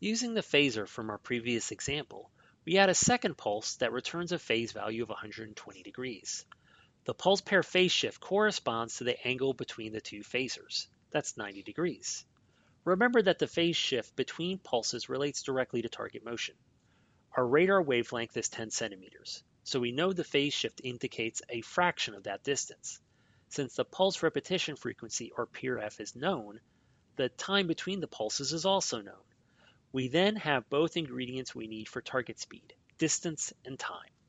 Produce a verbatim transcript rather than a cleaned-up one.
Using the phasor from our previous example, we add a second pulse that returns a phase value of one hundred twenty degrees. The pulse pair phase shift corresponds to the angle between the two phasors. That's ninety degrees. Remember that the phase shift between pulses relates directly to target motion. Our radar wavelength is ten centimeters, so we know the phase shift indicates a fraction of that distance. Since the pulse repetition frequency, or P R F, is known, the time between the pulses is also known. We then have both ingredients we need for target speed, distance and time.